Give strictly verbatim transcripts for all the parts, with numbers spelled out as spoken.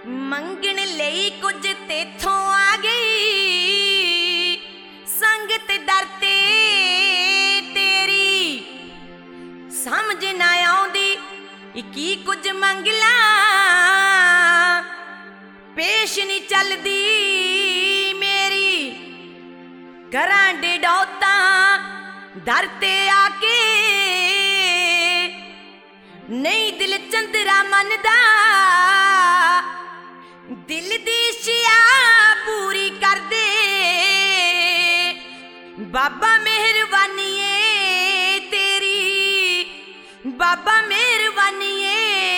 ਮੰਗਣ ਲਈ ਕੁਝ ਤੇਥੋਂ ਆ ਗਈ ਸੰਗਤ ਦਰ ਤੇ ਤੇਰੀ ਸਮਝ ਨਾ ਆਉਂਦੀ ਕੀ ਕੁਝ ਮੰਗ ਲਾਂ ਪੇਸ਼ ਨਹੀਂ ਚੱਲਦੀ ਮੇਰੀ ਕਰਾਂ ਡਿਡੌਤਾਂ ਦਰ ਤੇ ਆ ਕੇ ਨਹੀਂ ਦਿਲ ਚੰਦਰਾ ਮੰਨਦਾ दिल दी शिया पूरी कर दे बाबा मेहरबानी है तेरी बाबा मेहरबानी है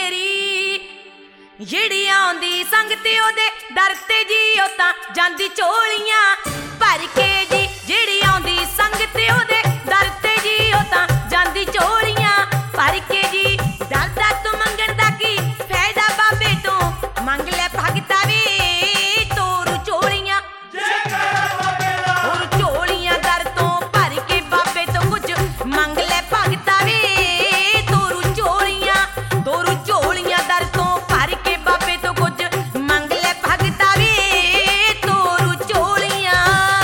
तेरी जिहड़ी आउंदी संग ते ओदे दर ते जी ओ तां जांदी झोलियां भर के जी जिहड़ी आउंदी संग ते ओदे दर ते जी ओ तां जांदी झोलियां भर के जी दर दा तू मंगण दा की फायदा बाबे तो मंग ले भगता वे तोरू झोलियां तोरू झोलियां दर तो भर के बाबे तो कुछ मंग ले भगता वे तोरू झोलियां तोरू झोलियां दर तो भर के बाबे तो कुछ मंग ले भगता वे तोरू झोलियां।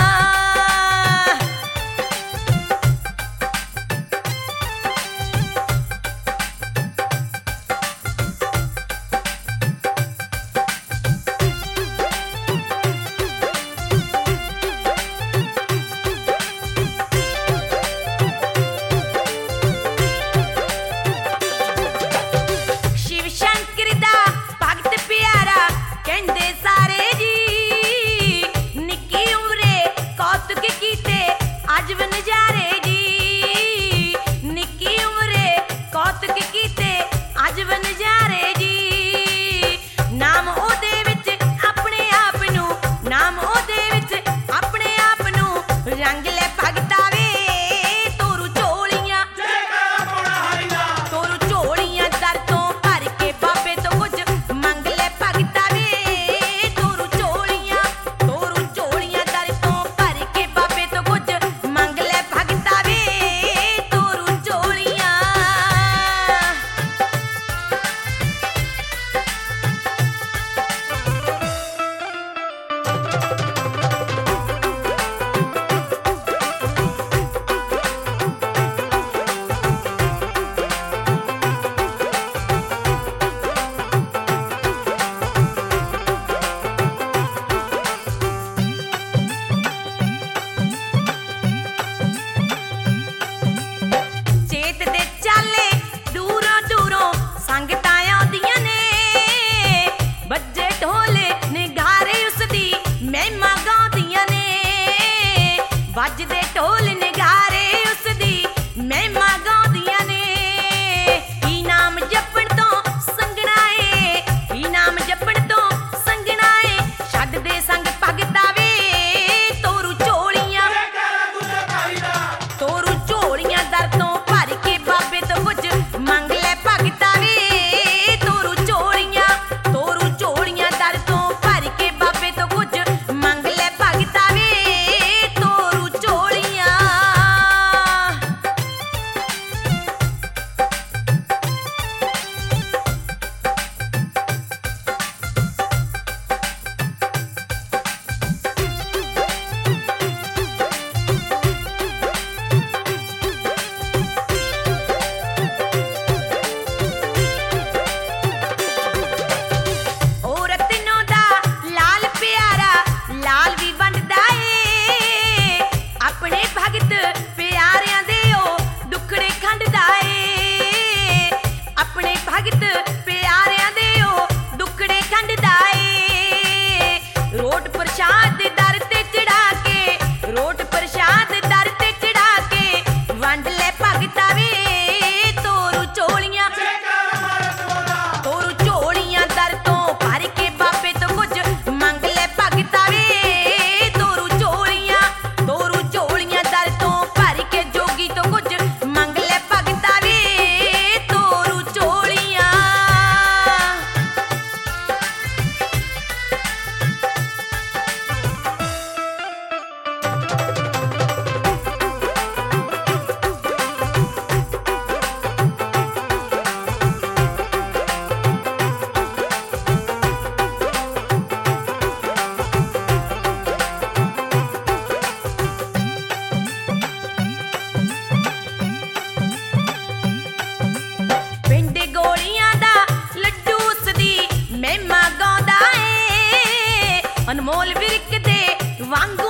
ਵੱਜਦੇ ਢੋਲ ਨਗਾਰੇ ਉਸਦੀ ਮਹਿਮਾ ਗਾਉਂਦੀਆਂ ਨੇ ਕੀ ਨਾਮ ਜਪਣ ਤੋਂ ਸੰਗਣਾ ਏ ਕੀ ਨਾਮ ਜਪਣ ਤੋਂ ਸੰਗਣਾ ਏ ਛੱਡ ਦੇ ਸੰਗ ਭਗਤਾ ਵੇ ਤੋਰੂ ਝੋਲੀਆਂ ਤੋਰੂ ਝੋਲੀਆਂ ਦਰ ਤੋਂ ਭਰ ਕੇ ਬਾਬੇ ਤੋਂ ਕੁਝ ਮੰਗ ਲੈ ਭਗਤਾ ਵੇ ਤੋਰੂ ਝੋਲੀਆਂ ਤੋਰੂ ਝੋਲੀਆਂ ਦਰ ਤੋਂ ਭਰ ਕੇ ਬਾਬੇ ਤੋਂ ਕੁਝ ਮੰਗ ਲੈ ਭਗਤਾ ਵੇ तो कुछ मंग ले भगता वे तोरू ਝੋਲੀਆਂ। ਮੋਲ ਵਿਰਕ ਦੇ ਵਾਂਗੂ